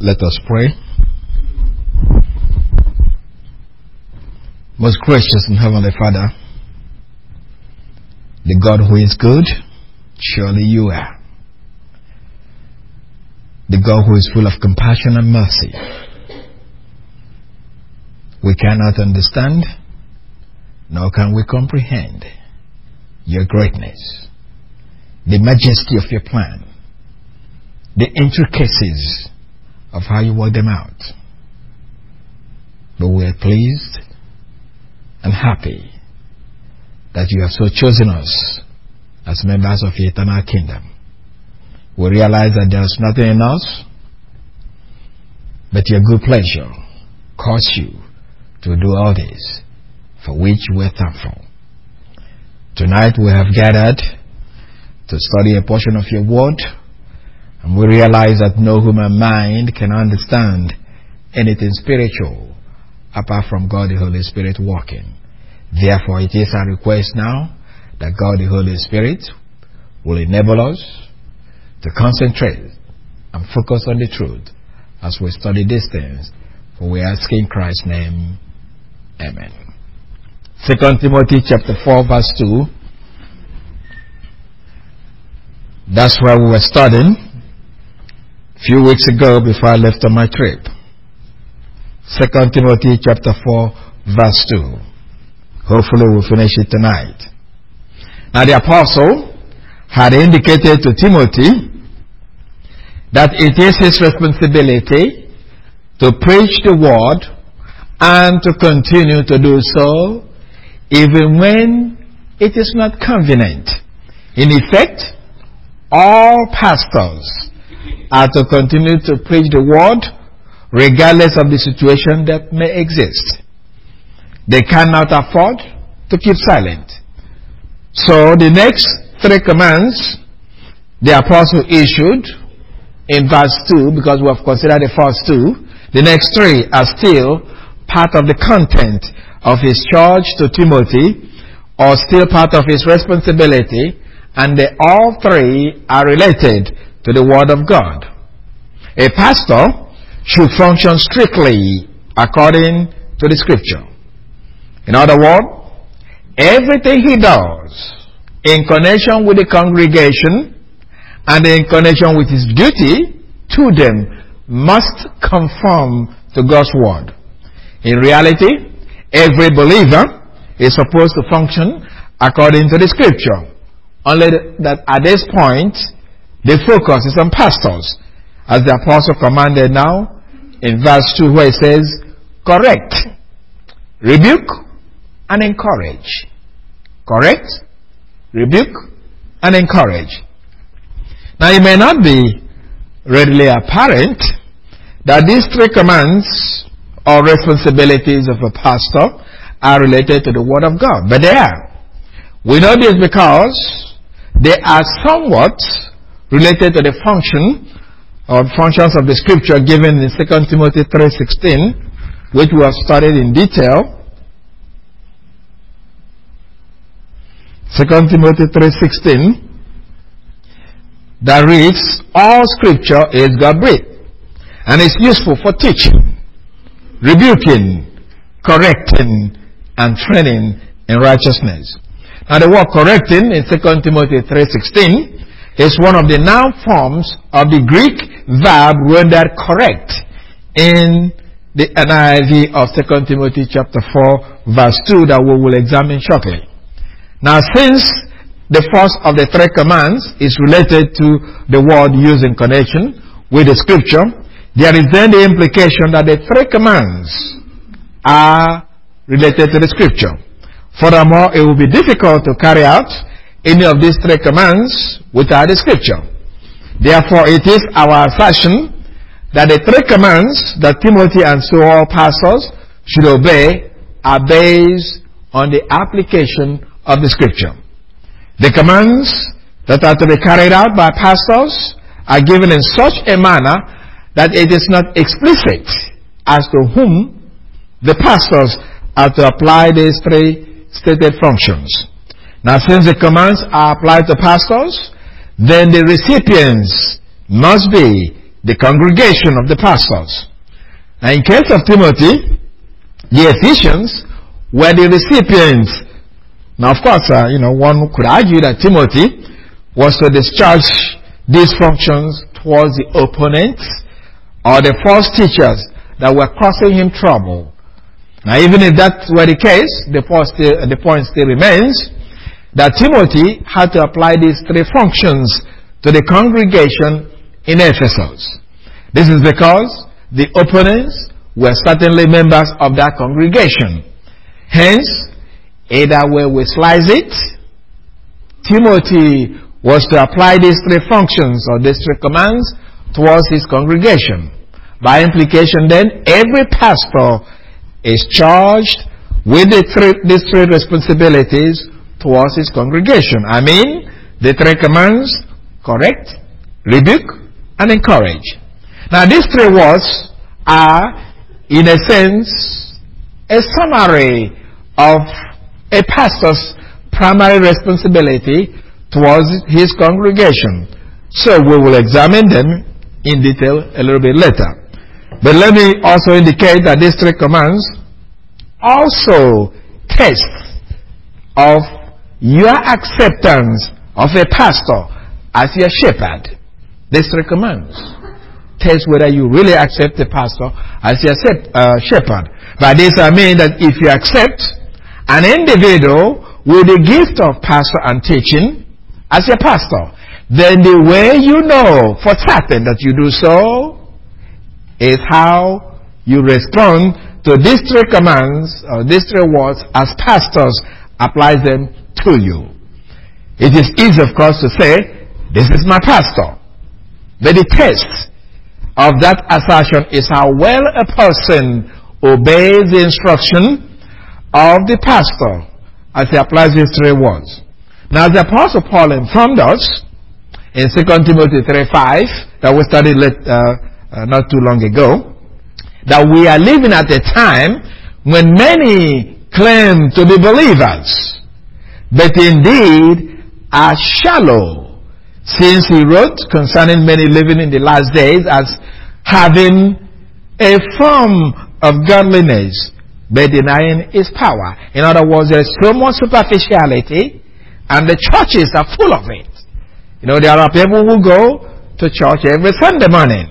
Let us pray. Most gracious and heavenly Father, the God who is good, surely you are. The God who is full of compassion and mercy. We cannot understand, nor can we comprehend your greatness, the majesty of your plan, the intricacies of how you work them out. But we are pleased and happy that you have so chosen us as members of your eternal kingdom. We realize that there is nothing in us but your good pleasure caused you to do all this, for which we are thankful. Tonight we have gathered to study a portion of your word, and we realize that no human mind can understand anything spiritual apart from God the Holy Spirit working. Therefore, it is our request now that God the Holy Spirit will enable us to concentrate and focus on the truth as we study these things. For we ask in Christ's name, amen. 2 Timothy chapter 4 verse 2. That's where we were studying a few weeks ago before I left on my trip. 2 Timothy chapter 4 verse 2. Hopefully we'll finish it tonight. Now the apostle had indicated to Timothy that it is his responsibility to preach the word and to continue to do so even when it is not convenient. In effect, all pastors are to continue to preach the word regardless of the situation that may exist. They cannot afford to keep silent. So the next three commands the apostle issued in verse 2, because we have considered the first two, the next three are still part of the content of his charge to Timothy, or still part of his responsibility, and they all three are related to the Word of God. A pastor should function strictly according to the Scripture. In other words, everything he does in connection with the congregation and in connection with his duty to them must conform to God's Word. In reality, every believer is supposed to function according to the Scripture. Only that at this point, the focus is on pastors, as the apostle commanded now in verse 2, where it says, correct, rebuke, and encourage. Correct, rebuke, and encourage. Now it may not be readily apparent that these three commands or responsibilities of a pastor are related to the Word of God, but they are. We know this because they are somewhat related to the function or functions of the Scripture given in 2 Timothy 3:16, which we have studied in detail. 2 Timothy 3:16 that reads, all Scripture is God-breathed and is useful for teaching, rebuking, correcting, and training in righteousness. Now the word correcting in 2 Timothy 3:16 is one of the noun forms of the Greek verb rendered correct in the NIV of 2 Timothy chapter 4 verse 2 that we will examine shortly. Now since the first of the three commands is related to the word used in connection with the Scripture, there is then the implication that the three commands are related to the Scripture. Furthermore, it will be difficult to carry out any of these three commands without the Scripture. Therefore, it is our assertion that the three commands that Timothy and so all pastors should obey are based on the application of the Scripture. The commands that are to be carried out by pastors are given in such a manner that it is not explicit as to whom the pastors are to apply these three stated functions. Now, since the commands are applied to pastors, then the recipients must be the congregation of the pastors. Now, in case of Timothy, the Ephesians were the recipients. Now, of course, one could argue that Timothy was to discharge these functions towards the opponents or the false teachers that were causing him trouble. Now, even if that were the case, the point still remains that Timothy had to apply these three functions to the congregation in Ephesus. This is because the opponents were certainly members of that congregation. Hence, either way we slice it, Timothy was to apply these three functions or these three commands towards his congregation. By implication then, every pastor is charged with these three responsibilities towards his congregation. I mean, the three commands: correct, rebuke, and encourage. Now, these three words are, in a sense, a summary of a pastor's primary responsibility towards his congregation. So we will examine them in detail a little bit later. But let me also indicate that these three commands also test of your acceptance of a pastor as your shepherd. These three commands test whether you really accept the pastor as your shepherd. By this I mean that if you accept an individual with the gift of pastor and teaching as your pastor, then the way you know for certain that you do so is how you respond to these three commands or these three words as pastors applies them to you. It is easy, of course, to say, this is my pastor. But the test of that assertion is how well a person obeys the instruction of the pastor as he applies these three words. Now, the Apostle Paul informed us in 2 Timothy 3:5 that we studied not too long ago, that we are living at a time when many claim to be believers, but indeed are shallow, since he wrote concerning many living in the last days as having a form of godliness, but denying its power. In other words, there is so much superficiality, and the churches are full of it. There are people who go to church every Sunday morning,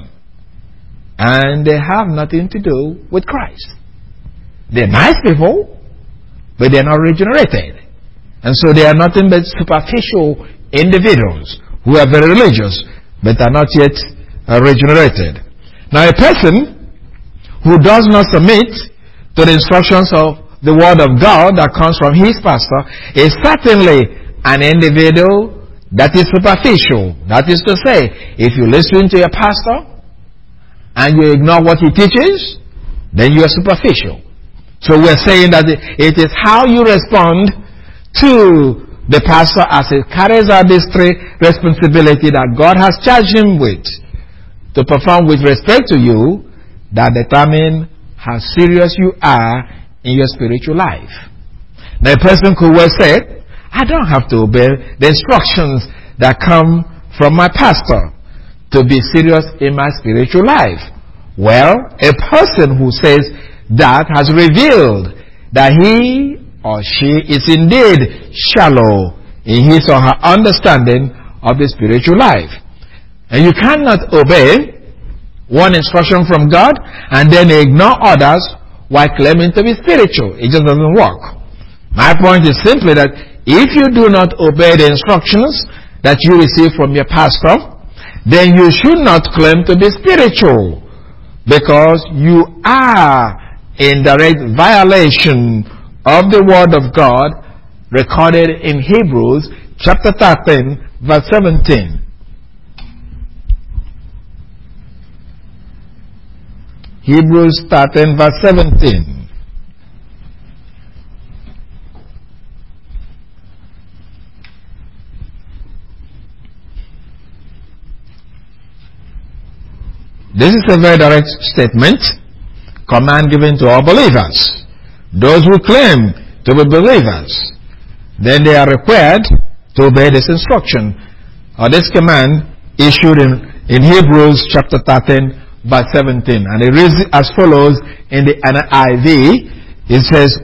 and they have nothing to do with Christ. They're nice people, but they're not regenerated. And so they are nothing but superficial individuals who are very religious, but are not yet regenerated. Now, a person who does not submit to the instructions of the Word of God that comes from his pastor is certainly an individual that is superficial. That is to say, if you listen to your pastor and you ignore what he teaches, then you are superficial. So we're saying that it is how you respond to the pastor as he carries out this three responsibility that God has charged him with to perform with respect to you that determine how serious you are in your spiritual life. Now, a person could well say, I don't have to obey the instructions that come from my pastor to be serious in my spiritual life. Well, a person who says that has revealed that he or she is indeed shallow in his or her understanding of the spiritual life. And you cannot obey one instruction from God and then ignore others while claiming to be spiritual. It just doesn't work. My point is simply that if you do not obey the instructions that you receive from your pastor, then you should not claim to be spiritual, because you are in direct violation of the Word of God recorded in Hebrews chapter 13 verse 17. Hebrews 13 verse 17. This is a very direct statement, command given to all believers. Those who claim to be believers, then they are required to obey this instruction or this command issued in Hebrews chapter 13, verse 17. And it reads as follows in the NIV. It says,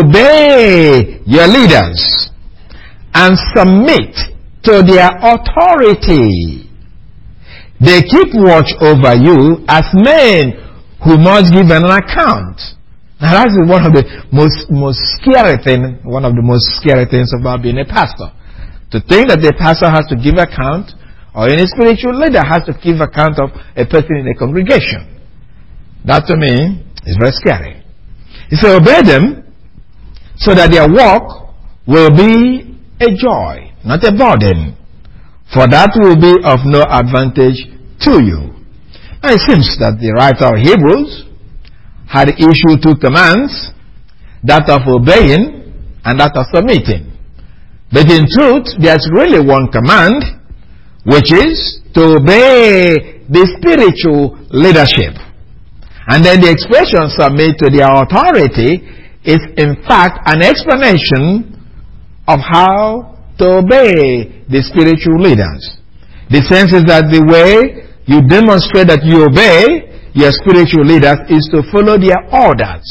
obey your leaders and submit to their authority. They keep watch over you as men who must give an account. Now that's one of the most scary things about being a pastor. To think that the pastor has to give account, or any spiritual leader has to give account of a person in a congregation. That to me is very scary. He said, obey them so that their work will be a joy, not a burden. For that will be of no advantage to you. Now it seems that the writer of Hebrews had issued two commands, that of obeying and that of submitting. But in truth, there's really one command, which is to obey the spiritual leadership. And then the expression submit to their authority is in fact an explanation of how to obey the spiritual leaders. The sense is that the way you demonstrate that you obey your spiritual leaders is to follow their orders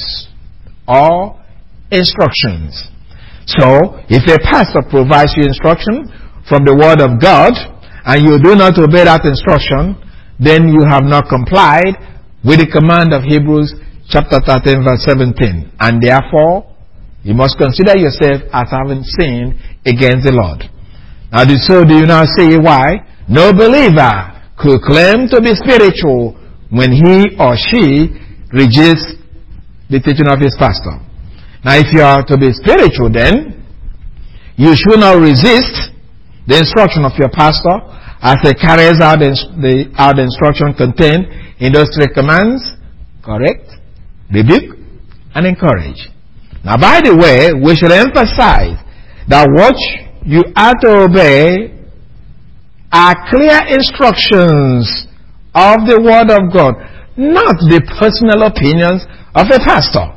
or instructions. So, if a pastor provides you instruction from the Word of God, and you do not obey that instruction, then you have not complied with the command of Hebrews chapter 13 verse 17. And therefore, you must consider yourself as having sinned against the Lord. Now, so do you now see why no believer could claim to be spiritual when he or she rejects the teaching of his pastor? Now, if you are to be spiritual, then you should not resist the instruction of your pastor as he carries out the instruction contained in those three commands: correct, rebuke, and encourage. Now, by the way, we should emphasize that what you are to obey are clear instructions of the Word of God, not the personal opinions of a pastor.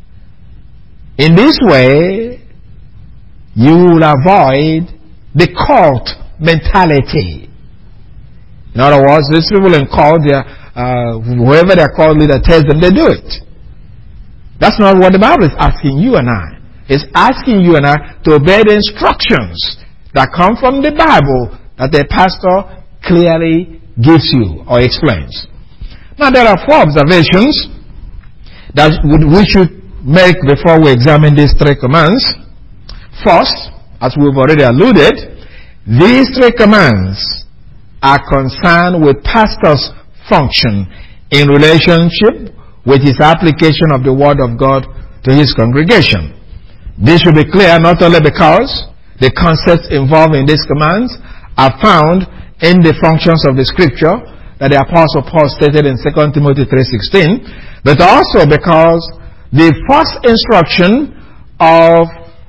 In this way, you will avoid the cult mentality. In other words, these people in cult, whoever their cult leader tells them, they do it. That's not what the Bible is asking you and I. It's asking you and I to obey the instructions that come from the Bible that the pastor clearly gives you or explains. Now, there are four observations that we should make before we examine these three commands. First, as we've already alluded, these three commands are concerned with pastor's function in relationship with his application of the Word of God to his congregation. This should be clear not only because the concepts involved in these commands are found in the functions of the Scripture that the Apostle Paul stated in 2 Timothy 3:16, but also because the first instruction of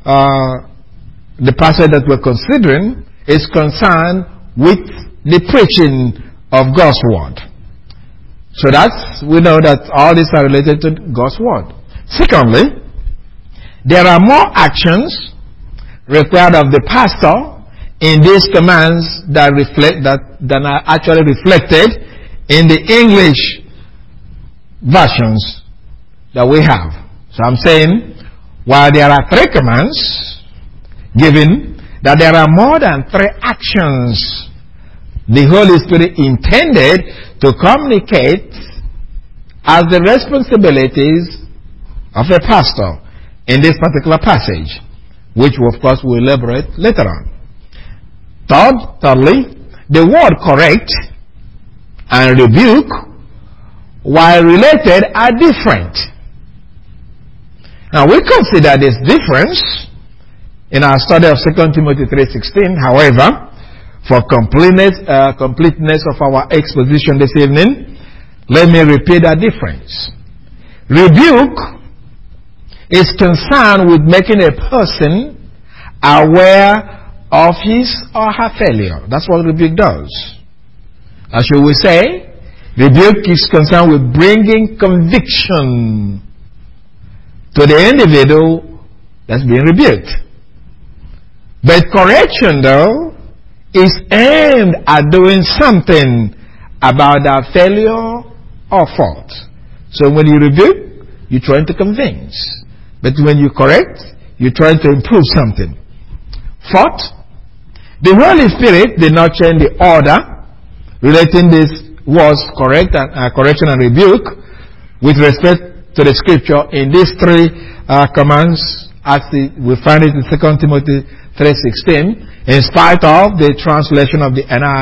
the passage that we're considering is concerned with the preaching of God's Word. So we know that all these are related to God's Word. Secondly, there are more actions required of the pastor in these commands that are actually reflected in the English versions that we have. So I'm saying, while there are three commands given, that there are more than three actions the Holy Spirit intended to communicate as the responsibilities of a pastor in this particular passage, which of course we'll elaborate later on. Thirdly, the word correct and rebuke, while related, are different. Now, we consider this difference in our study of 2 Timothy 3:16. However, for completeness of our exposition this evening, let me repeat that difference. Rebuke is concerned with making a person aware of his or her failure. That's what rebuke does. As you will say, rebuke is concerned with bringing conviction to the individual that's being rebuked. But correction, though, is aimed at doing something about their failure or fault. So when you rebuke, you're trying to convince. But when you correct, you're trying to improve something. Fourth, the Holy Spirit did not change the order relating this words correction and rebuke with respect to the scripture in these three commands as we find it in 2 Timothy 3:16, in spite of the translation of the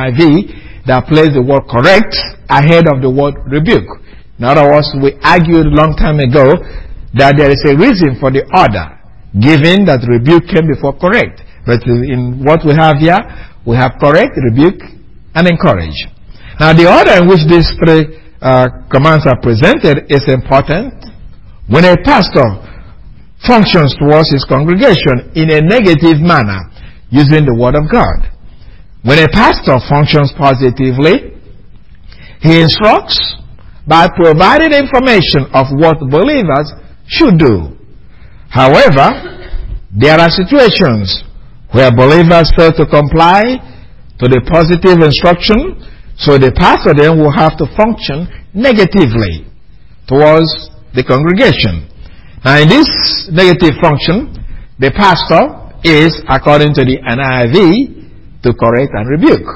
NIV that placed the word correct ahead of the word rebuke. In other words, we argued a long time ago that there is a reason for the order, given that rebuke came before correct. But in what we have here, we have correct, rebuke, and encourage. Now, the order in which these three commands are presented is important. When a pastor functions towards his congregation in a negative manner, using the Word of God. When a pastor functions positively, he instructs by providing information of what believers should do. However, there are situations where believers fail to comply to the positive instruction, so the pastor then will have to function negatively towards the congregation. Now, in this negative function, the pastor is, according to the NIV, to correct and rebuke.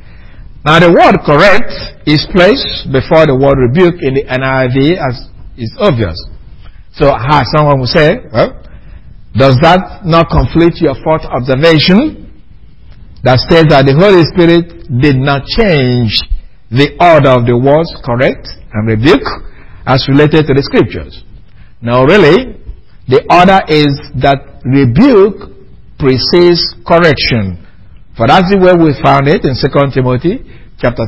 Now, the word correct is placed before the word rebuke in the NIV as is obvious. So, someone will say, well, does that not conflict your fourth observation that states that the Holy Spirit did not change the order of the words correct and rebuke as related to the scriptures? Now, really, the order is that rebuke precedes correction. For that's the way we found it in 2 Timothy chapter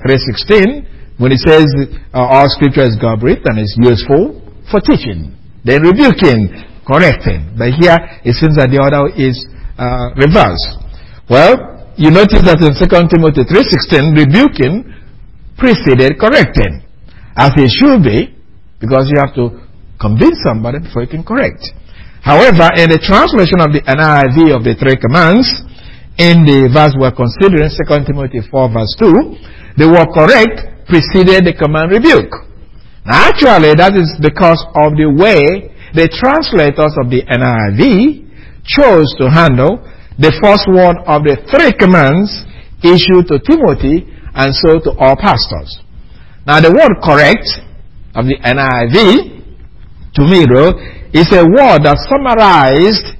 3:16, when it says all scripture is God-breathed and is useful for teaching, then rebuking, correcting. But here it seems that the order is reversed. Well, you notice that in 2 Timothy 3:16, rebuking preceded correcting, as it should be, because you have to convince somebody before you can correct. However, in the translation of the NIV of the three commands, in the verse we're considering, 2 Timothy 4 verse 2, the word correct preceded the command rebuke. Now, actually, that is because of the way the translators of the NIV chose to handle the first one of the three commands issued to Timothy and so to all pastors. Now, the word correct of the NIV, to me, though, is a word that summarized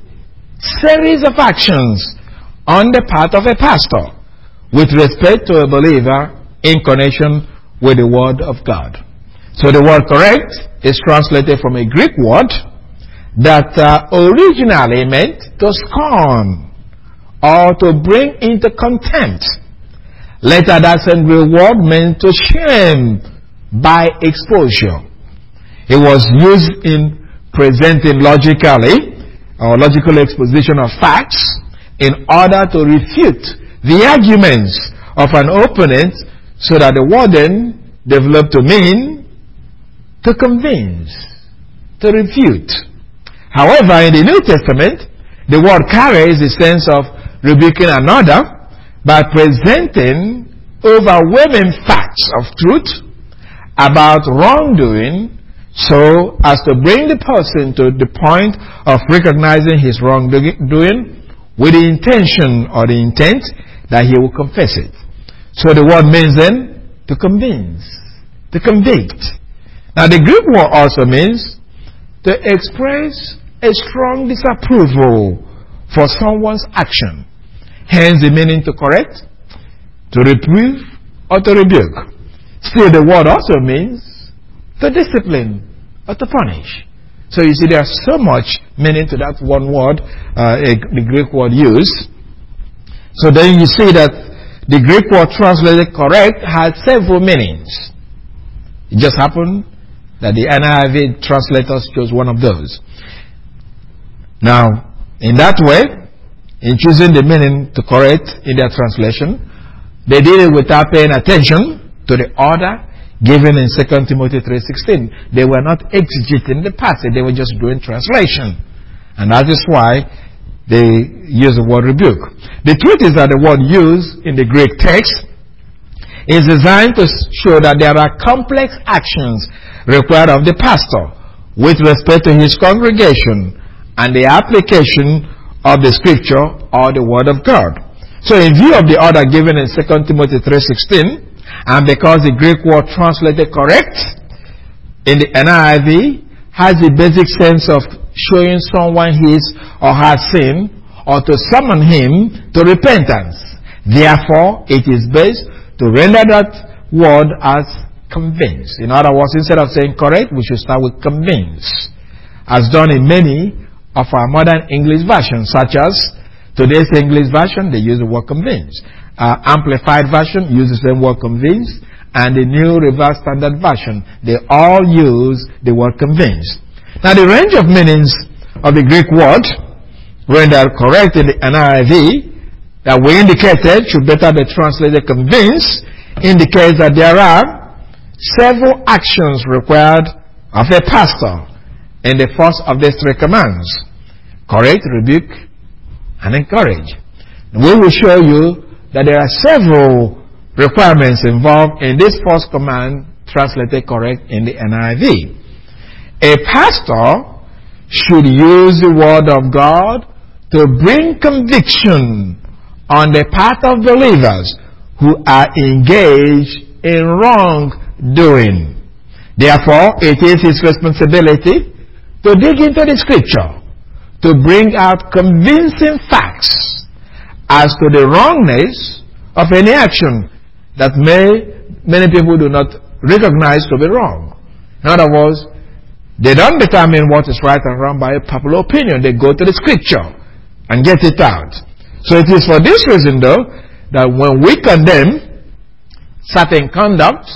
series of actions on the part of a pastor with respect to a believer in connection with the Word of God. So the word correct is translated from a Greek word that originally meant to scorn or to bring into contempt. Later, that same Greek word meant to shame by exposure. It was used in presenting logically or logical exposition of facts in order to refute the arguments of an opponent, so that the word then developed to mean to convince, to refute. However, in the New Testament, the word carries the sense of rebuking another by presenting overwhelming facts of truth about wrongdoing, so as to bring the person to the point of recognizing his wrongdoing with the intention or the intent that he will confess it. So the word means then to convince, to convict. Now, the Greek word also means to express a strong disapproval for someone's action. Hence the meaning to correct, to reprove, or to rebuke. Still, the word also means to discipline or to punish. So you see, there's so much meaning to that one word, the Greek word used. So then you see that the Greek word translated correct has several meanings. It just happened that the NIV translators chose one of those. Now, in that way, in choosing the meaning to correct in their translation, they did it without paying attention to the order given in 2 Timothy 3:16. They were not exegeting the passage, they were just doing translation. And that is why they use the word rebuke. The truth is that the word used in the Greek text is designed to show that there are complex actions required of the pastor with respect to his congregation and the application of the scripture or the word of God. So in view of the order given in 2 Timothy 3:16, and because the Greek word translated correct in the NIV has the basic sense of showing someone his or her sin or to summon him to repentance. Therefore, it is best to render that word as convince. In other words, instead of saying correct, we should start with convince, as done in many of our modern English versions, such as today's English version, they use the word convince. Amplified version uses the word convince, and the New Revised Standard Version, they all use the word convince. Now, the range of meanings of the Greek word rendered correct in the NIV that we indicated should better be translated convince, indicates that there are several actions required of a pastor in the first of these three commands: correct, rebuke, and encourage. We will show you that there are several requirements involved in this first command translated correct in the NIV. A pastor should use the word of God to bring conviction on the part of believers who are engaged in wrongdoing. Therefore, it is his responsibility to dig into the scripture to bring out convincing facts as to the wrongness of any action that many people do not recognize to be wrong. In other words, they don't determine what is right and wrong by a popular opinion. They go to the scripture and get it out. So it is for this reason, though, that when we condemn certain conduct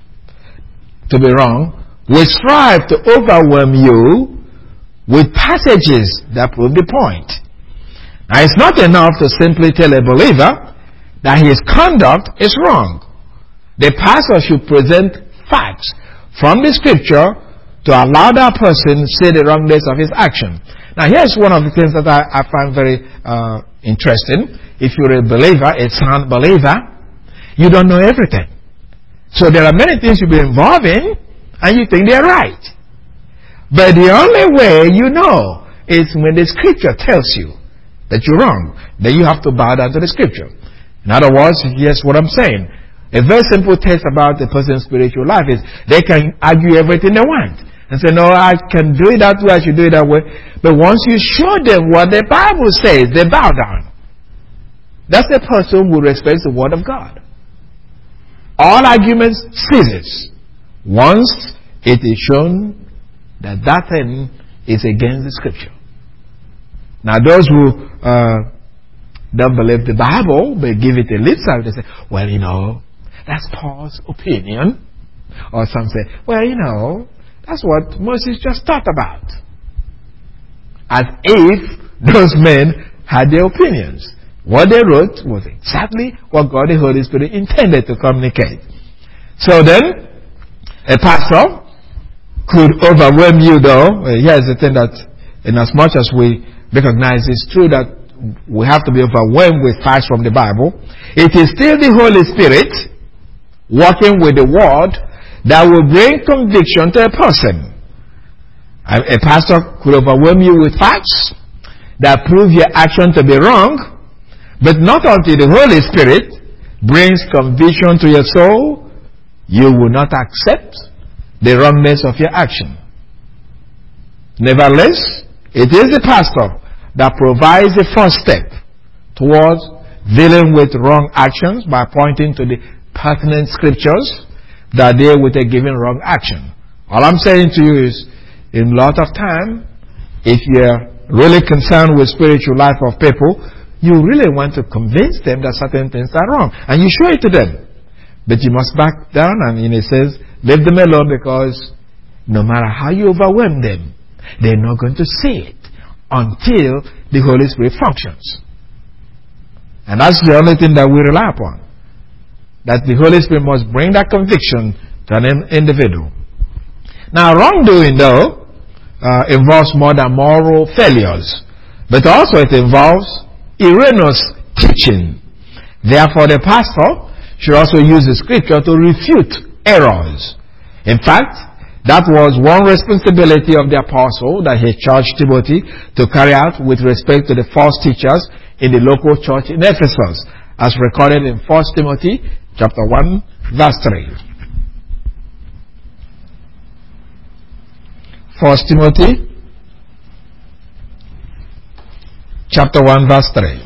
to be wrong, we strive to overwhelm you with passages that prove the point. Now, it's not enough to simply tell a believer that his conduct is wrong. The pastor should present facts from the scripture to allow that person to see the wrongness of his action. Now, here's one of the things that I find very interesting. If you're a believer, a sound believer, you don't know everything. So there are many things you'll be involved in, and you think they're right. But the only way you know is when the scripture tells you that you're wrong. Then you have to bow down to the scripture. In other words, here's what I'm saying. A very simple test about a person's spiritual life is they can argue everything they want and say, no, I can do it that way, I should do it that way. But once you show them what the Bible says, they bow down. That's the person who respects the word of God. All arguments ceases once it is shown that that thing is against the scripture. Now, those who don't believe the Bible, but give it a lip service, they say, well, you know, that's Paul's opinion. Or some say, well, you know, that's what Moses just talked about. As if those men had their opinions. What they wrote was exactly what God the Holy Spirit intended to communicate. So then, a pastor could overwhelm you, though. Here's the thing, that in as much as we recognize it's true that we have to be overwhelmed with facts from the Bible, it is still the Holy Spirit working with the word that will bring conviction to a person. A pastor could overwhelm you with facts that prove your action to be wrong, but not until the Holy Spirit brings conviction to your soul, you will not accept the wrongness of your action. Nevertheless, it is the pastor that provides the first step towards dealing with wrong actions by pointing to the pertinent scriptures that deal with a given wrong action. All I'm saying to you is, in a lot of time, if you're really concerned with spiritual life of people, you really want to convince them that certain things are wrong. And you show it to them. But you must back down, and it says, leave them alone, because no matter how you overwhelm them, they're not going to see it until the Holy Spirit functions. And that's the only thing that we rely upon. That the Holy Spirit must bring that conviction to an individual. Now, wrongdoing, though, involves more than moral failures, but also it involves erroneous teaching. Therefore, the pastor should also use the scripture to refute errors. In fact, that was one responsibility of the apostle that he charged Timothy to carry out with respect to the false teachers in the local church in Ephesus, as recorded in 1 Timothy chapter 1, verse 3. 1 Timothy chapter 1, verse 3.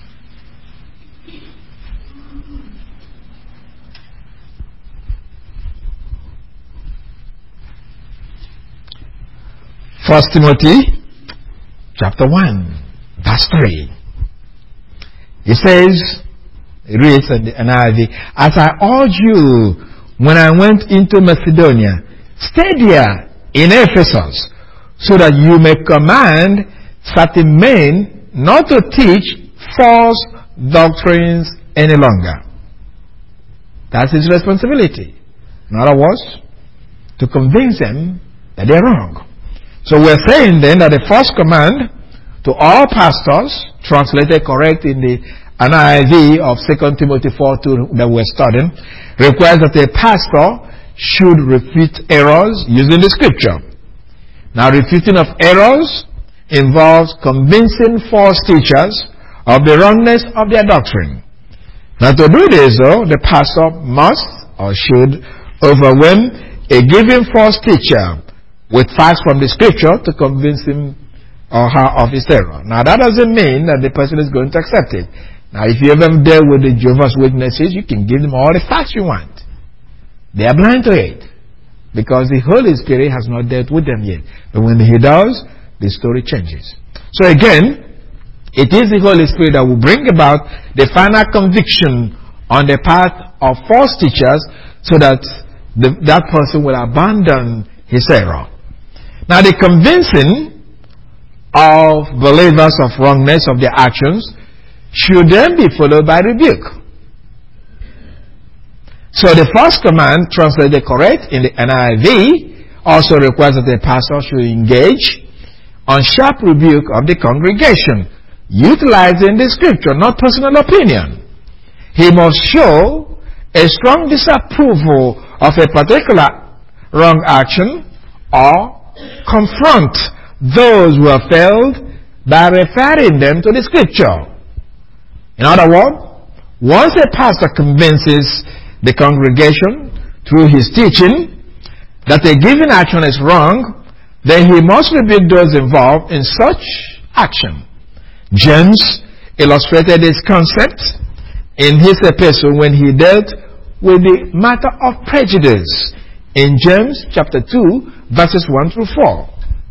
First Timothy chapter 1, verse 3. It says, it reads in the NIV, "As I urged you when I went into Macedonia, stay there in Ephesus, so that you may command certain men not to teach false doctrines any longer." That's his responsibility. In other words, to convince them that they're wrong. So we're saying then that the first command to all pastors, translated correct in the NIV of 2 Timothy 4:2 that we're studying, requires that a pastor should refute errors using the scripture. Now, refuting of errors involves convincing false teachers of the wrongness of their doctrine. Now, to do this, though, the pastor must or should overwhelm a given false teacher with facts from the scripture to convince him or her of his error. Now, that doesn't mean that the person is going to accept it. Now, if you ever deal with the Jehovah's Witnesses, you can give them all the facts you want. They are blind to it because the Holy Spirit has not dealt with them yet. But when He does, the story changes. So again, it is the Holy Spirit that will bring about the final conviction on the part of false teachers so that that person will abandon his error. Now, the convincing of believers of wrongness of their actions should then be followed by rebuke. So the first command, translated correct in the NIV, also requires that the pastor should engage on sharp rebuke of the congregation, utilizing the scripture, not personal opinion. He must show a strong disapproval of a particular wrong action or confront those who have failed by referring them to the scripture. In other words, once a pastor convinces the congregation through his teaching that a given action is wrong, then he must rebuke those involved in such action. James illustrated this concept in his epistle when he dealt with the matter of prejudice in James chapter 2, verses 1 through 4.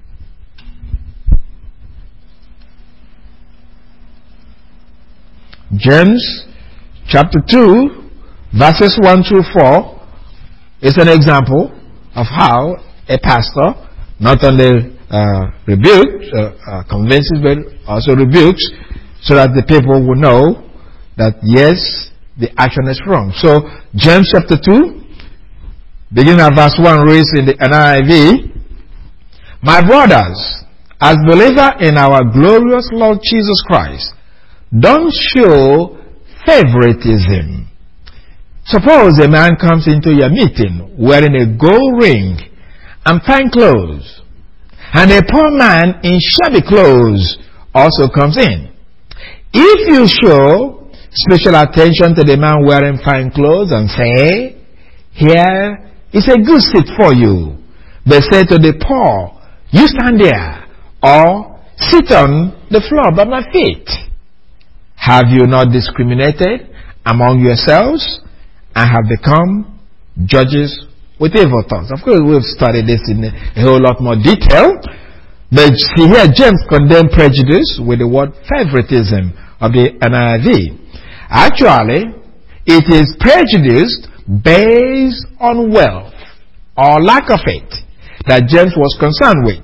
James chapter 2, verses 1 through 4 is an example of how a pastor not only convinces, but also rebukes, so that the people will know that yes, the action is wrong. So, James chapter 2, beginning at verse 1, reads in the NIV, "My brothers, as believers in our glorious Lord Jesus Christ, don't show favoritism. Suppose a man comes into your meeting wearing a gold ring and fine clothes, and a poor man in shabby clothes also comes in. If you show special attention to the man wearing fine clothes and say, 'Here is a good seat for you,' but say to the poor, 'You stand there,' or 'Sit on the floor by my feet,' have you not discriminated among yourselves and have become judges with evil thoughts?" Of course, we've studied this in a whole lot more detail. But see here, James condemned prejudice with the word favoritism of the NIV. Actually, it is prejudice based on wealth or lack of it that James was concerned with.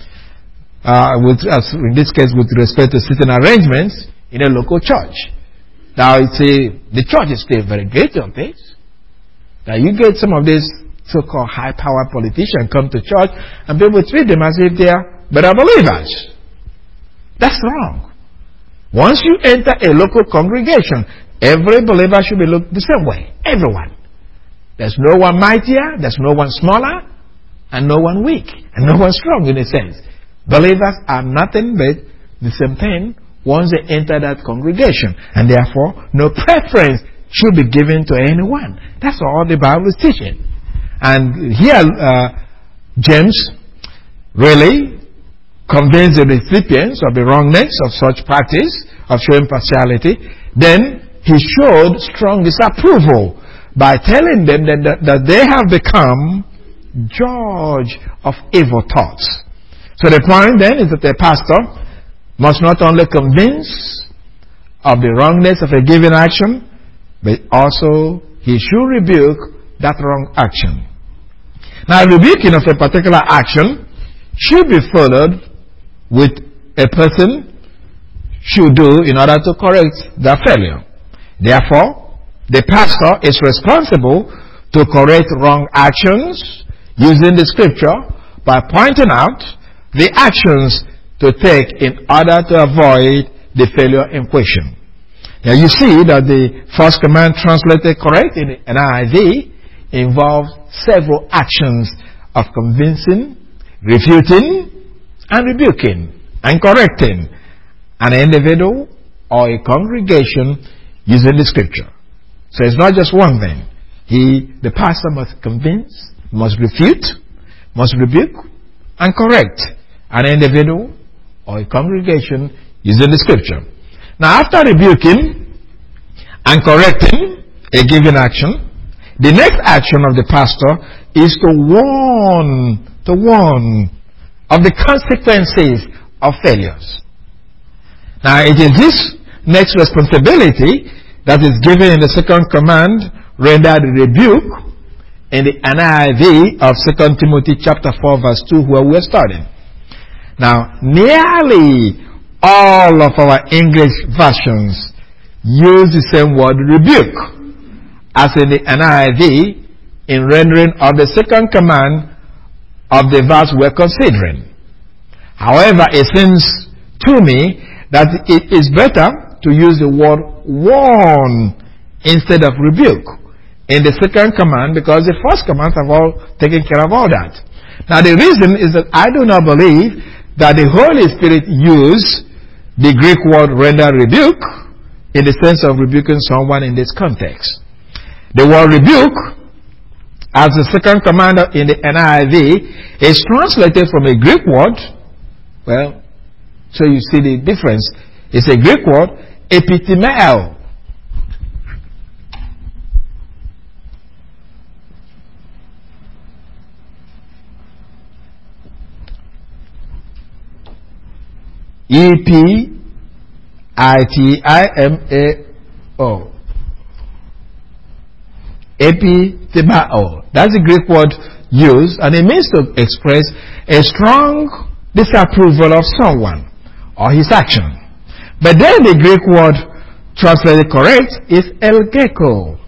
In this case, with respect to certain arrangements in a local church. Now, the church is still very great on this. Now, you get some of these so-called high-powered politicians come to church and people treat them as if they are better believers. That's wrong. Once you enter a local congregation, Every believer should be looked the same way. Everyone. There's no one mightier, there's no one smaller, and no one weak, and no one strong in a sense. Believers are nothing but the same thing once they enter that congregation. And therefore, no preference should be given to anyone. That's all the Bible is teaching. And here, James really convinced the recipients of the wrongness of such practice, of showing partiality. Then he showed strong disapproval by telling them that they have become judge of evil thoughts. So the point then is that the pastor must not only convince of the wrongness of a given action, but also he should rebuke that wrong action. Now, rebuking of a particular action should be followed with a person should do in order to correct that failure. Therefore, the pastor is responsible to correct wrong actions using the scripture by pointing out the actions to take in order to avoid the failure in question. Now you see that the first command translated correct in the NIV involves several actions of convincing, refuting, and rebuking, and correcting an individual or a congregation using the scripture. So it's not just one thing. The pastor must convince, must refute, must rebuke, and correct an individual or a congregation using the scripture. Now after rebuking and correcting a given action, the next action of the pastor is to warn of the consequences of failures. Now it is this next responsibility that is given in the second command, rendered rebuke, in the NIV of 2 Timothy chapter 4 verse 2, where we are studying. Now, nearly all of our English versions use the same word rebuke as in the NIV in rendering of the second command of the verse we're considering. However, it seems to me that it is better to use the word warn instead of rebuke in the second command, because the first commands have all taken care of all that. Now the reason is that I do not believe that the Holy Spirit used the Greek word render rebuke in the sense of rebuking someone in this context. The word rebuke, as the second command in the NIV, is translated from a Greek word. Well, so you see the difference. It's a Greek word, epitimeo. E-P-I-T-I-M-A-O. Epitimao. That's the Greek word used, and it means to express a strong disapproval of someone or his action. But then the Greek word translated correct is elgeko.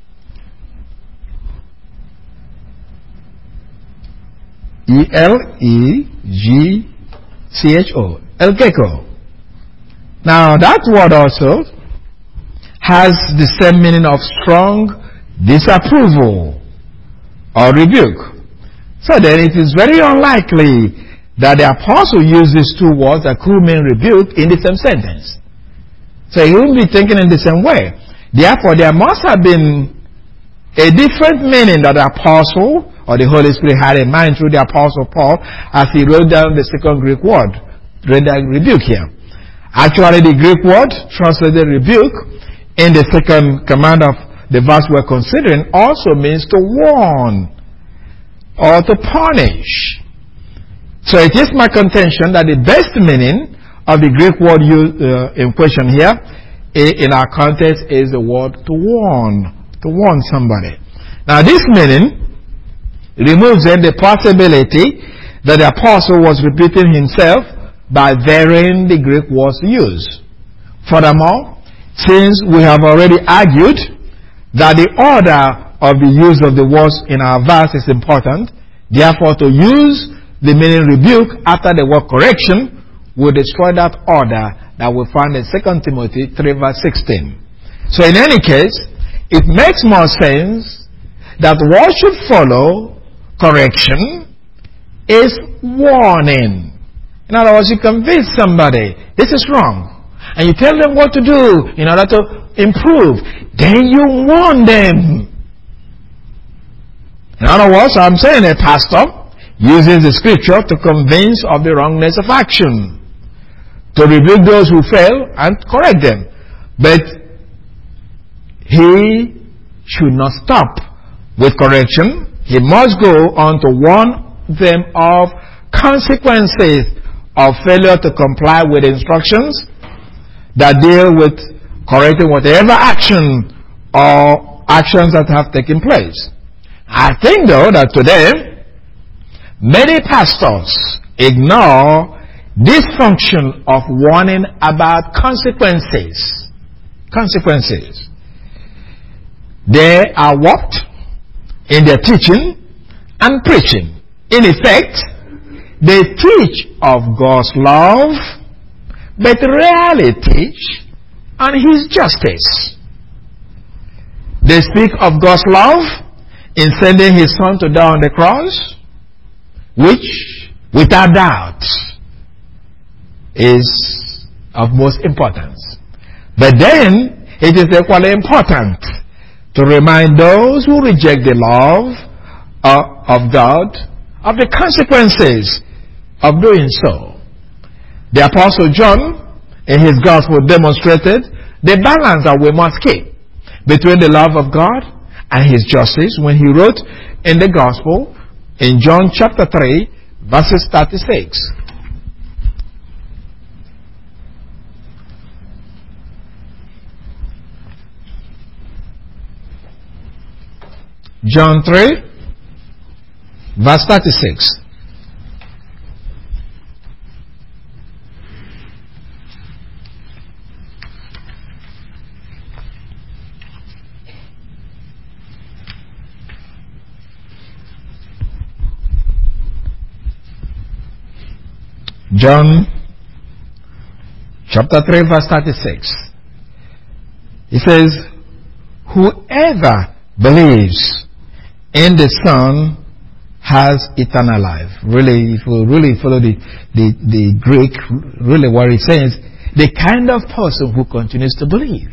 E-L-E-G-C-H-O. Elgeko. Now that word also has the same meaning of strong disapproval or rebuke. So then it is very unlikely that the apostle used these two words that could mean rebuke in the same sentence. So he wouldn't be thinking in the same way. Therefore, there must have been a different meaning that the apostle or the Holy Spirit had in mind through the apostle Paul as he wrote down the second Greek word, render rebuke here. Actually, the Greek word translated rebuke in the second command of the verse we're considering also means to warn or to punish. So it is my contention that the best meaning of the Greek word used in question here in our context is the word to warn somebody. Now this meaning removes then the possibility that the apostle was repeating himself by varying the Greek words used. Furthermore, since we have already argued that the order of the use of the words in our verse is important, therefore to use the meaning rebuke after the word correction will destroy that order that we find in 2 Timothy 3 verse 16. So in any case, it makes more sense that what should follow correction is warning. In other words, you convince somebody this is wrong, and you tell them what to do in order to improve. Then you warn them. In other words, I'm saying a pastor uses the scripture to convince of the wrongness of action, to rebuke those who fail and correct them. But he should not stop with correction. He must go on to warn them of consequences of failure to comply with instructions that deal with correcting whatever action or actions that have taken place. I think, though, that today many pastors ignore this function of warning about consequences. Consequences. They are warped in their teaching and preaching. In effect, they teach of God's love, but rarely teach on His justice. They speak of God's love in sending His Son to die on the cross, which, without doubt, is of most importance. But then, it is equally important to remind those who reject the love of God of the consequences of doing so. The Apostle John, in his Gospel, demonstrated the balance that we must keep between the love of God and His justice when he wrote in the Gospel in John chapter 3, verses 36. John 3, verse 36. John chapter 3, verse 36. It says, whoever believes in the Son has eternal life. Really, if we really follow the Greek, really what it says, the kind of person who continues to believe.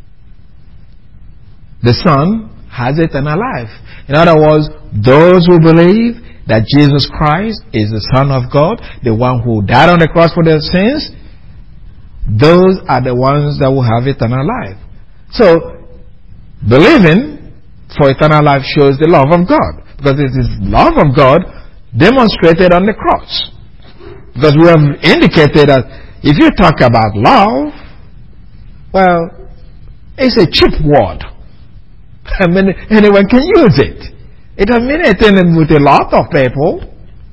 The Son has eternal life. In other words, those who believe that Jesus Christ is the Son of God, the one who died on the cross for their sins, those are the ones that will have eternal life. So, believing for eternal life shows the love of God, because it is love of God demonstrated on the cross. Because we have indicated that if you talk about love, well, it's a cheap word. I mean, anyone can use it. It doesn't mean anything with a lot of people.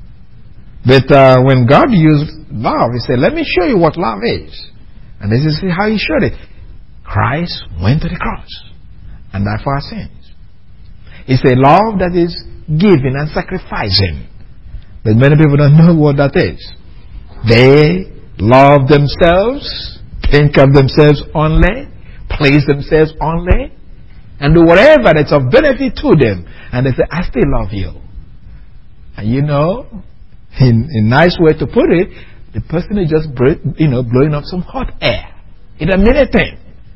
But when God used love, He said, let me show you what love is. And this is how He showed it. Christ went to the cross and died for our sins. It's a love that is giving and sacrificing. But many people don't know what that is. They love themselves, think of themselves only, please themselves only, and do whatever that's of benefit to them. And they say, I still love you. And you know, in a nice way to put it, the person is just blowing up some hot air. It doesn't mean anything.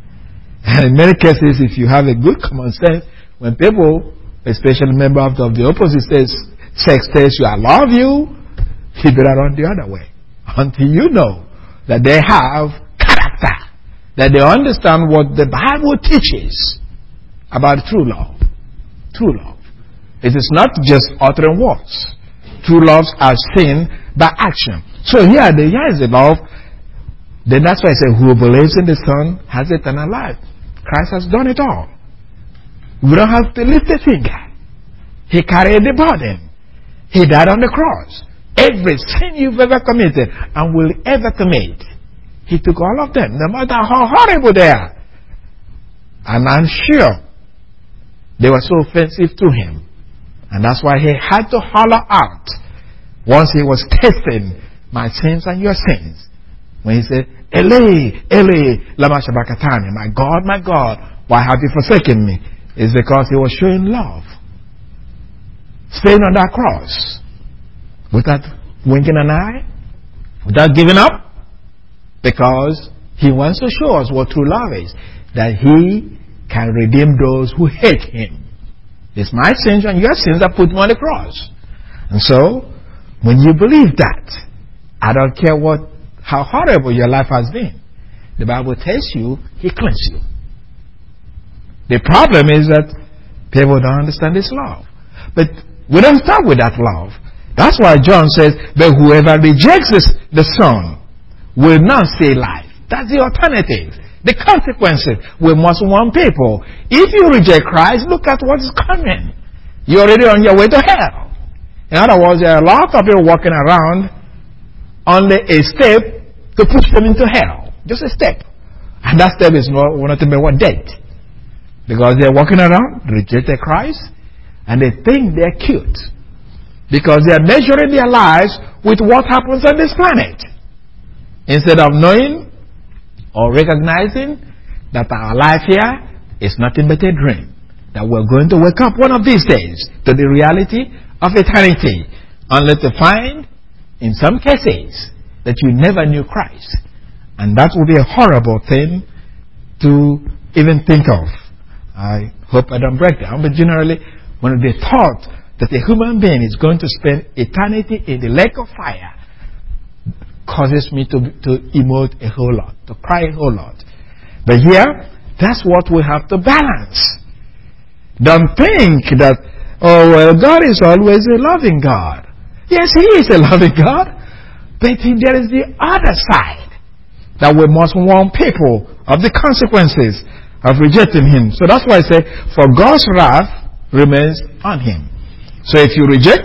And in many cases, if you have a good common sense, when people, especially members of the opposite sex, tells you, I love you, you better run the other way. Until you know that they have character, that they understand what the Bible teaches about true love. True love. It is not just uttering words. True loves are seen by action. So here is the love. Then that's why I say, who believes in the Son has eternal life. Christ has done it all. We don't have to lift a finger. He carried the burden. He died on the cross. Every sin you've ever committed and will ever commit, He took all of them, no matter how horrible they are. And I'm sure they were so offensive to Him. And that's why He had to holler out once He was testing my sins and your sins. When he said, Eli, Eli, lama sabachthani, my God, why have you forsaken me? It's because he was showing love. Staying on that cross. Without winking an eye. Without giving up. Because he wants to show us what true love is. That he can redeem those who hate him. It's my sins and your sins that put him on the cross. And so, when you believe that, I don't care how horrible your life has been, the Bible tells you he cleansed you. The problem is that people don't understand this love. But we don't start with that love. That's why John says, but whoever rejects the Son will not see life. That's the alternative. The consequences. We must warn people. If you reject Christ, look at what is coming. You're already on your way to hell. In other words, there are a lot of people walking around only a step to push them into hell. Just a step. And that step is nothing but one death. Because they're walking around, rejected Christ, and they think they're cute. Because they are measuring their lives with what happens on this planet. Instead of knowing or recognizing that our life here is nothing but a dream. That we're going to wake up one of these days to the reality of eternity. Only to find, in some cases, that you never knew Christ. And that would be a horrible thing to even think of. I hope I don't break down, but generally, when the thought that a human being is going to spend eternity in the lake of fire causes me to emote a whole lot, to cry a whole lot. But here, that's what we have to balance. Don't think that, oh, well, God is always a loving God. Yes, He is a loving God. But there is the other side, that we must warn people of the consequences of rejecting Him. So that's why I say, for God's wrath remains on Him. So if you reject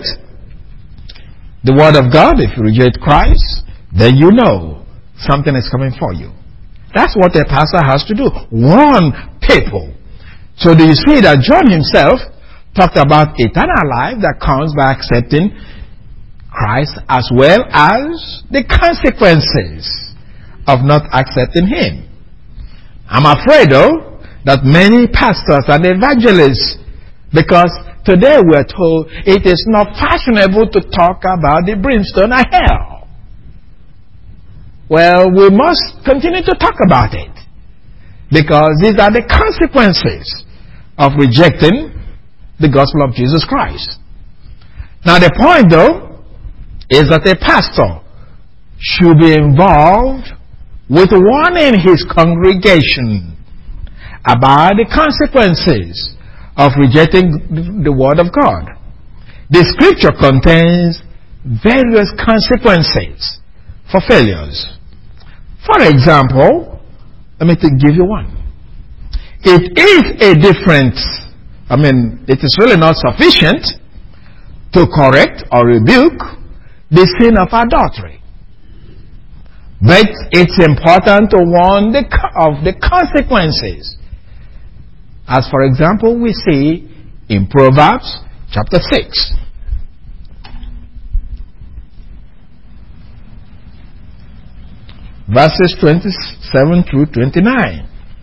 the Word of God, if you reject Christ, then you know something is coming for you. That's what a pastor has to do. Warn people. So do you see that John himself talked about eternal life that comes by accepting Christ as well as the consequences of not accepting Him. I'm afraid though that many pastors and evangelists, because today we are told it is not fashionable to talk about the brimstone of hell. Well, we must continue to talk about it, because these are the consequences of rejecting the gospel of Jesus Christ. Now the point though is that a pastor should be involved with warning his congregation about the consequences of rejecting the Word of God. The Scripture contains various consequences for failures. For example, let me give you one. It is a difference. It is really not sufficient to correct or rebuke the sin of adultery. But it's important to warn of the consequences. As for example, we see in Proverbs chapter 6. Verses 27 through 29.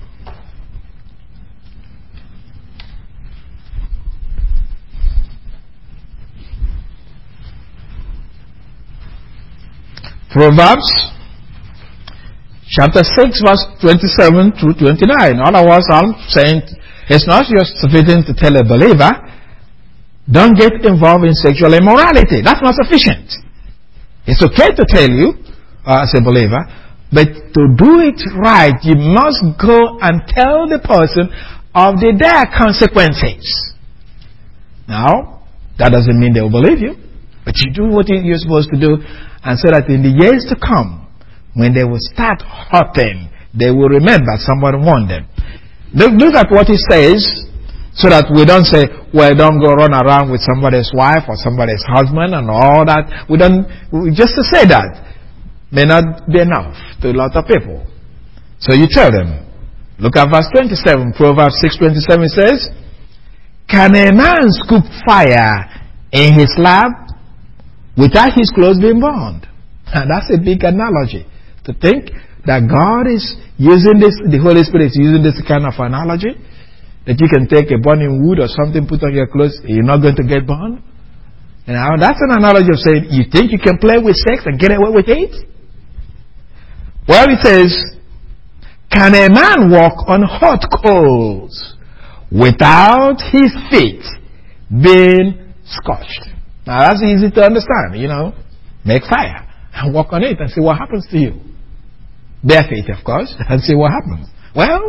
Proverbs chapter 6 verse 27 through 29. In other words, I'm saying it's not just sufficient to tell a believer, don't get involved in sexual immorality. That's not sufficient. It's okay to tell you as a believer, but to do it right, you must go and tell the person of the dire consequences. Now, that doesn't mean they will believe you, but you do what you're supposed to do, and so that in the years to come, when they will start hurting, they will remember somebody warned them. Look at what he says, so that we don't say, well, don't go run around with somebody's wife or somebody's husband and all that. Just to say that may not be enough to a lot of people. So you tell them. Look at verse 27. Proverbs 6:27 says, can a man scoop fire in his lap without his clothes being burned? And that's a big analogy to think that God is using this, the Holy Spirit is using this kind of analogy? That you can take a burning wood or something, put on your clothes, you're not going to get burned? And that's an analogy of saying, you think you can play with sex and get away with it? Well, it says, can a man walk on hot coals without his feet being scorched? Now that's easy to understand, Make fire and walk on it and see what happens to you. Bare feet, of course, and see what happens. Well,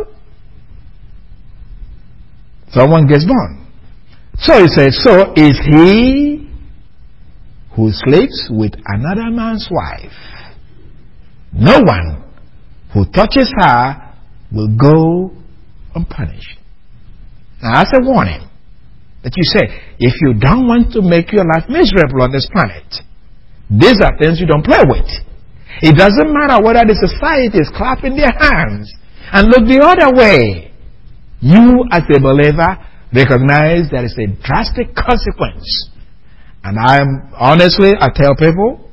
someone gets burned. So it says, so is he who sleeps with another man's wife. No one who touches her will go unpunished. Now that's a warning that you say, if you don't want to make your life miserable on this planet, these are things you don't play with. It doesn't matter whether the society is clapping their hands and look the other way. You as a believer recognize there is a drastic consequence. And I tell people,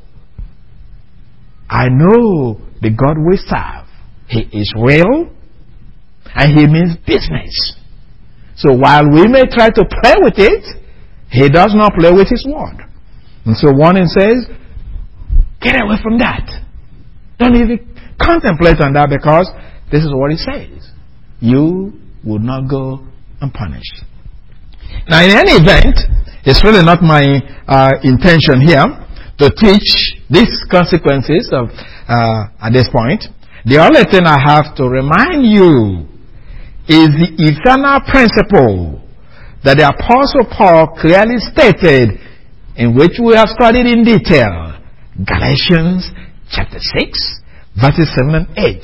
I know the God we serve. He is real and he means business. So while we may try to play with it, he does not play with his word. And so warning says, get away from that. Don't even contemplate on that, because this is what it says. You will not go unpunished. Now in any event, it's really not my intention here to teach these consequences of at this point. The only thing I have to remind you is the eternal principle that the Apostle Paul clearly stated, in which we have studied in detail. Galatians chapter 6, verses 7 and 8.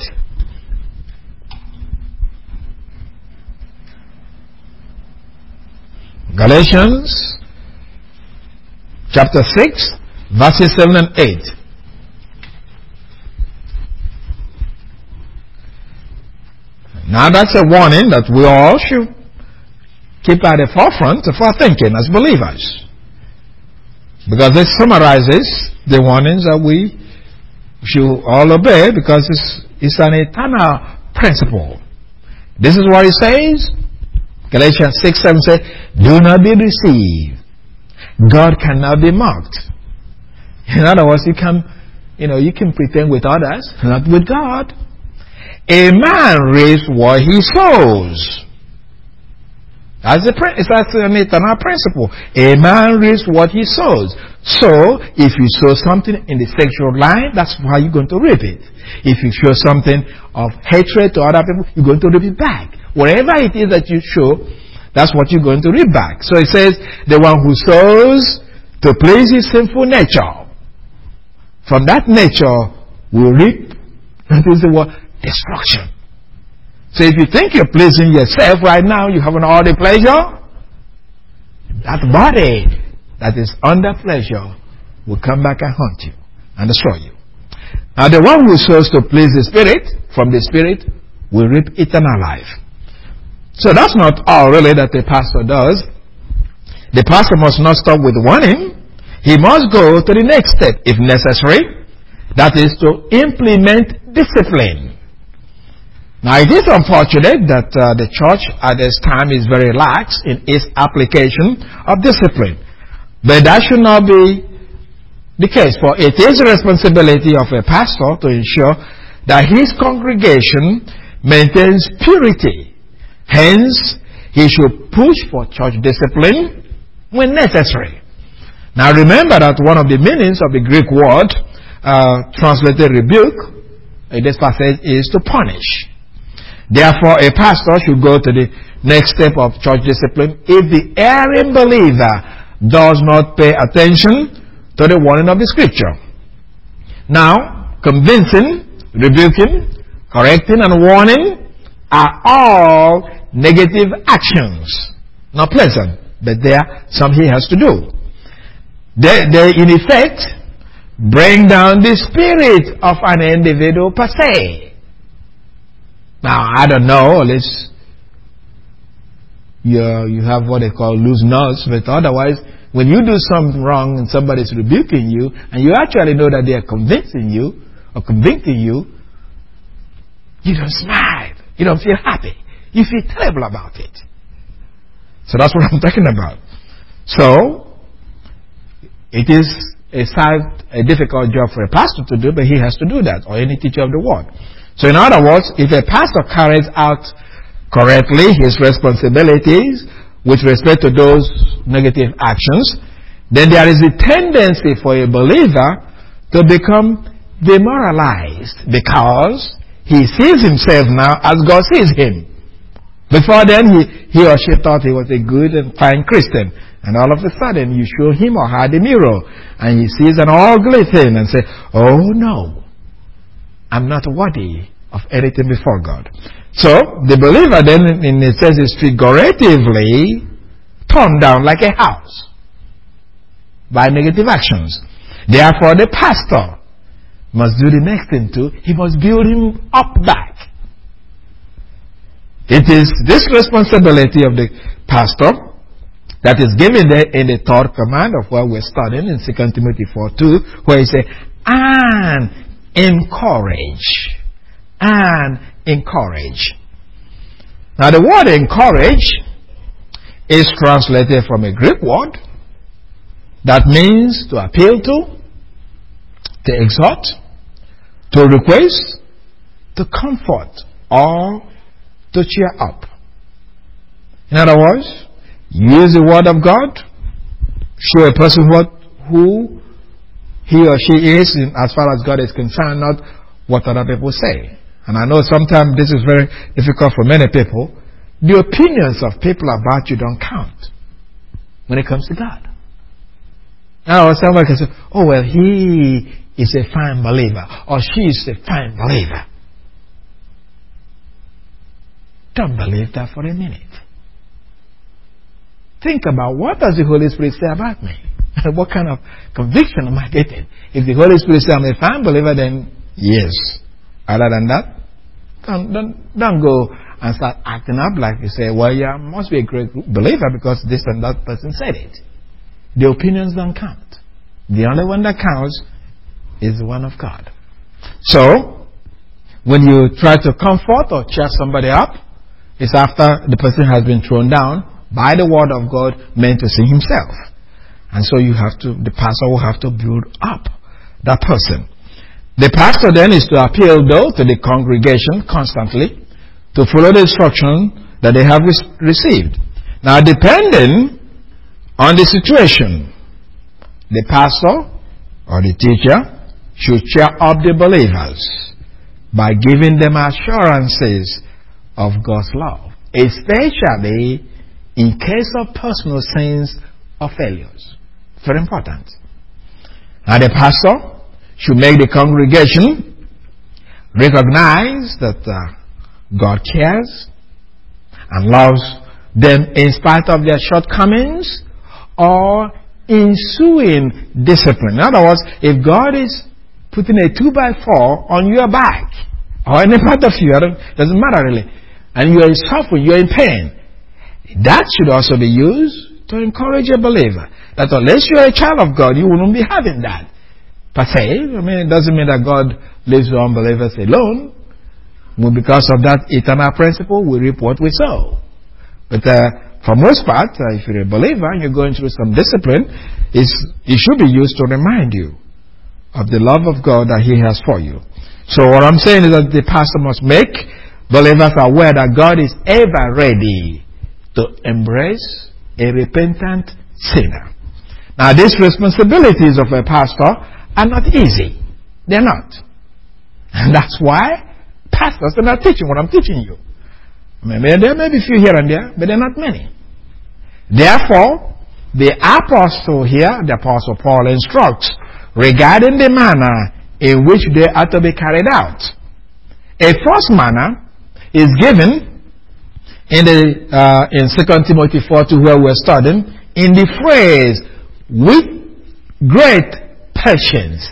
Galatians chapter 6, verses 7 and 8. Now that's a warning that we all should keep at the forefront of our thinking as believers, because it summarizes the warnings that we should all obey, because it's an eternal principle. This is what it says. Galatians 6:7 says, do not be deceived. God cannot be mocked. In other words, you can pretend with others, not with God. A man reaps what he sows. That's an eternal principle. A man reaps what he sows. So, if you sow something in the sexual line, that's how you're going to reap it. If you show something of hatred to other people, you're going to reap it back. Whatever it is that you show, that's what you're going to reap back. So it says, the one who sows to please his sinful nature, from that nature will reap, that is the word, destruction. So if you think you're pleasing yourself right now, you have all the pleasure, that body that is under pleasure will come back and haunt you and destroy you. Now the one who sows to please the Spirit, from the Spirit, will reap eternal life. So that's not all really that the pastor does. The pastor must not stop with warning. He must go to the next step if necessary. That is to implement discipline. Now it is unfortunate that the church at this time is very lax in its application of discipline. But that should not be the case, for it is the responsibility of a pastor to ensure that his congregation maintains purity. Hence, he should push for church discipline when necessary. Now remember that one of the meanings of the Greek word translated rebuke in this passage is to punish. Therefore, a pastor should go to the next step of church discipline if the erring believer does not pay attention to the warning of the Scripture. Now, convincing, rebuking, correcting, and warning are all negative actions. Not pleasant, but they are something he has to do. They in effect bring down the spirit of an individual per se. Now, I don't know, unless you have what they call loose nuts, but otherwise, when you do something wrong and somebody's rebuking you, and you actually know that they are convincing you or convicting you, you don't smile. You don't feel happy. You feel terrible about it. So that's what I'm talking about. So, it is a difficult job for a pastor to do, but he has to do that, or any teacher of the word. So in other words, if a pastor carries out correctly his responsibilities with respect to those negative actions, then there is a tendency for a believer to become demoralized because he sees himself now as God sees him. Before then, he or she thought he was a good and fine Christian. And all of a sudden, you show him or her the mirror, and he sees an ugly thing and say, oh no, I'm not worthy of anything before God. So, the believer then, in a sense, is figuratively torn down like a house by negative actions. Therefore, the pastor must do the next thing too. He must build him up back. It is this responsibility of the pastor that is given there in the third command of what we're studying in 2 Timothy 4:2, where he says, and encourage. And encourage. Now the word encourage is translated from a Greek word that means to appeal to exhort, to request, to comfort, or to cheer up. In other words, use the word of God, show a person who he or she is as far as God is concerned, not what other people say. And I know sometimes this is very difficult for many people. The opinions of people about you don't count when it comes to God. Now somebody can say, oh well, he is a fine believer, or she is a fine believer. Don't believe that for a minute. Think about, what does the Holy Spirit say about me? What kind of conviction am I getting? If the Holy Spirit says I'm a fine believer, then yes. Other than that, don't go and start acting up like you say, well, yeah, must be a great believer because this and that person said it. The opinions don't count. The only one that counts is the one of God. So, when you try to comfort or cheer somebody up, it's after the person has been thrown down by the word of God meant to see himself. And so the pastor will have to build up that person. The pastor then is to appeal though to the congregation constantly to follow the instruction that they have received. Now depending on the situation, the pastor or the teacher should cheer up the believers by giving them assurances of God's love, especially in case of personal sins or failures. Very important. And the pastor should make the congregation recognize that God cares and loves them in spite of their shortcomings or ensuing discipline. In other words, if God is putting a 2x4 on your back or any part of you, doesn't matter really, and you are suffering, you are in pain, that should also be used to encourage a believer. That unless you are a child of God, you wouldn't be having that. Per se, it doesn't mean that God leaves the unbelievers alone. Well, because of that eternal principle, we reap what we sow. But for most part, if you're a believer and you're going through some discipline, it should be used to remind you of the love of God that He has for you. So what I'm saying is that the pastor must make believers aware that God is ever ready to embrace a repentant sinner. Now, these responsibilities of a pastor are not easy. They're not. And that's why pastors are not teaching what I'm teaching you. There may be a few here and there, but they're not many. Therefore, the apostle here, the apostle Paul, instructs regarding the manner in which they are to be carried out. A first manner is given in 2 Timothy 4:2, where we're studying, in the phrase, with great patience.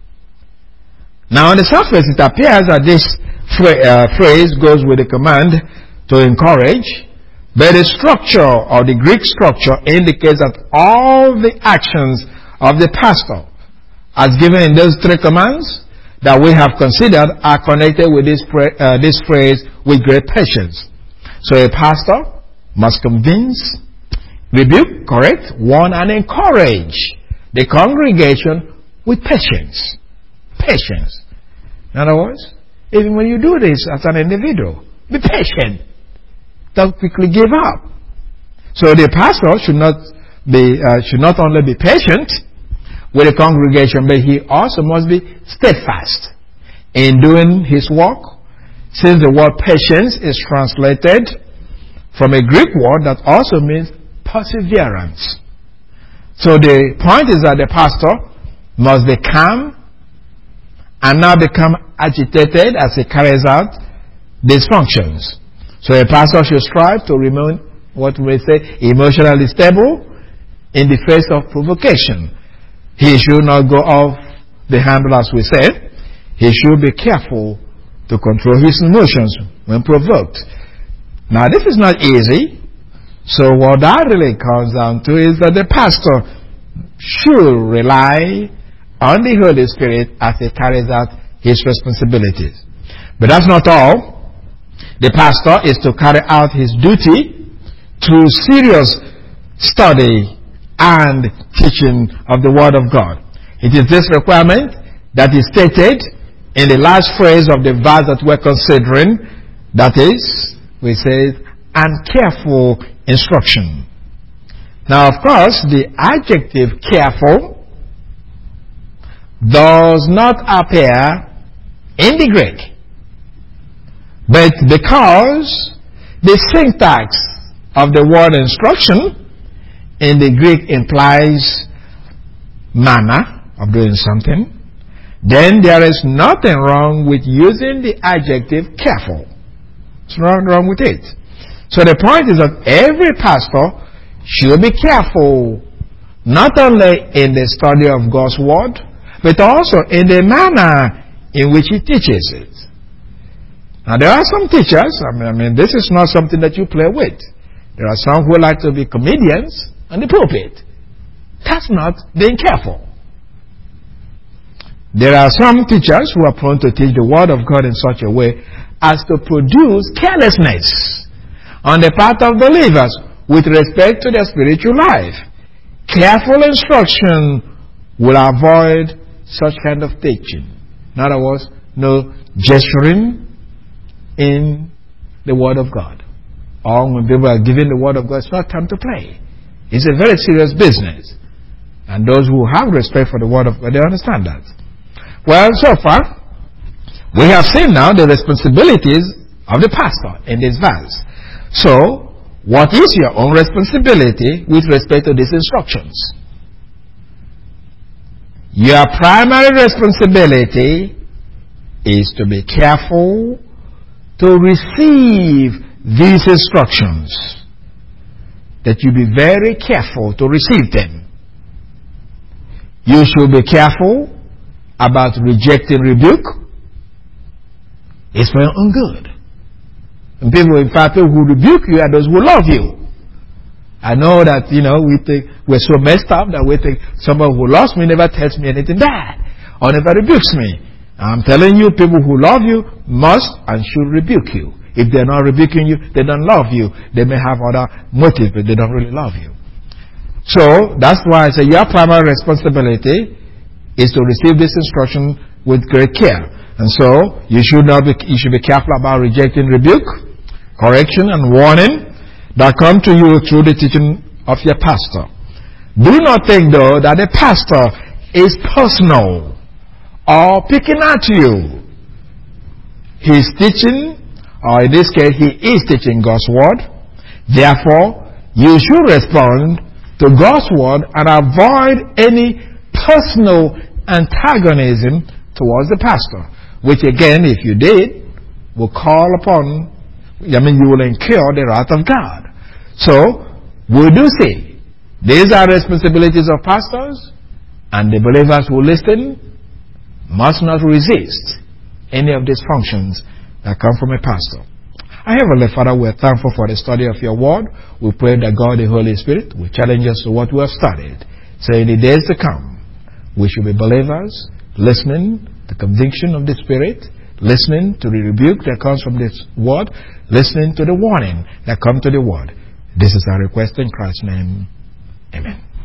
Now on the surface it appears that this phrase goes with the command to encourage, but the structure or the Greek structure indicates that all the actions of the pastor as given in those three commands that we have considered are connected with this phrase, with great patience. So a pastor must convince, rebuke, correct, warn, and encourage the congregation with patience. Patience. In other words, even when you do this as an individual, be patient. Don't quickly give up. So the pastor should not only be patient with the congregation, but he also must be steadfast in doing his work, since the word patience is translated from a Greek word that also means perseverance. So the point is that the pastor must be calm and not become agitated as he carries out these functions. So a pastor should strive to remain, what we say, emotionally stable in the face of provocation. He should not go off the handle, as we said. He should be careful to control his emotions when provoked. Now, this is not easy. So what that really comes down to is that the pastor should rely on the Holy Spirit as he carries out his responsibilities. But that's not all. The pastor is to carry out his duty through serious study and teaching of the Word of God. It is this requirement that is stated in the last phrase of the verse that we're considering. That is, we say, and careful instruction. Now, of course, the adjective careful does not appear in the Greek. But because the syntax of the word instruction in the Greek implies manner of doing something, then there is nothing wrong with using the adjective careful. There's nothing wrong with it. So the point is that every pastor should be careful, not only in the study of God's Word, but also in the manner in which he teaches it. Now there are some teachers, I mean this is not something that you play with. There are some who like to be comedians on the pulpit. That's not being careful. There are some teachers who are prone to teach the Word of God in such a way as to produce carelessness on the part of believers with respect to their spiritual life. Careful instruction will avoid such kind of teaching. In other words, no gesturing in the Word of God. Or when people are giving the Word of God, it's not time to play. It's a very serious business. And those who have respect for the Word of God, they understand that. Well, so far, we have seen now the responsibilities of the pastor in this verse. So, what is your own responsibility with respect to these instructions? Your primary responsibility is to be careful to receive these instructions. That you be very careful to receive them. You should be careful about rejecting rebuke. It's for your own good. And people, in fact, people who rebuke you are those who love you. I know that, we think we're so messed up that we think someone who loves me never tells me anything bad or never rebukes me. I'm telling you, people who love you must and should rebuke you. If they're not rebuking you, they don't love you. They may have other motives, but they don't really love you. So, that's why I say your primary responsibility is to receive this instruction with great care. And so, you should be careful about rejecting rebuke, correction, and warning that come to you through the teaching of your pastor. Do not think, though, that the pastor is personal or picking at you. He is teaching, or in this case, he is teaching God's Word. Therefore, you should respond to God's Word and avoid any personal antagonism towards the pastor, which again, if you did, will call upon, you will incur the wrath of God. So, we do see, these are responsibilities of pastors, and the believers who listen must not resist any of these functions that come from a pastor. Our Heavenly Father, we are thankful for the study of your Word. We pray that God, the Holy Spirit, will challenge us to what we have studied. So in the days to come, we should be believers, listening, The conviction of the Spirit, listening to the rebuke that comes from this word, listening to the warning that comes to the word. This is our request in Christ's name. Amen.